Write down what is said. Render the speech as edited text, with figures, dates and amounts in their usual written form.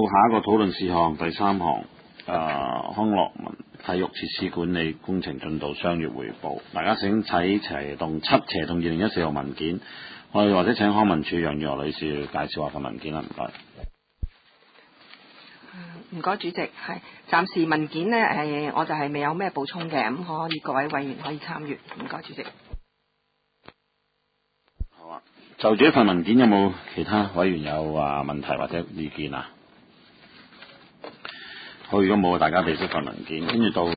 下一個討論事項第3項，康樂體育設施管理工程進度商業匯報。大家請睇7/2014號文件，我哋或者請康文署楊玉娥女士介紹下份文件啦，唔該。 唔該，主席，係暫時文件呢，我就係未有咩補充嘅，咁可以各位委員可以參閱。唔該，主席。 好啊，就住一份文件有冇其他委員有問題或者意見啊？好，如果冇，大家備悉份文件，跟住到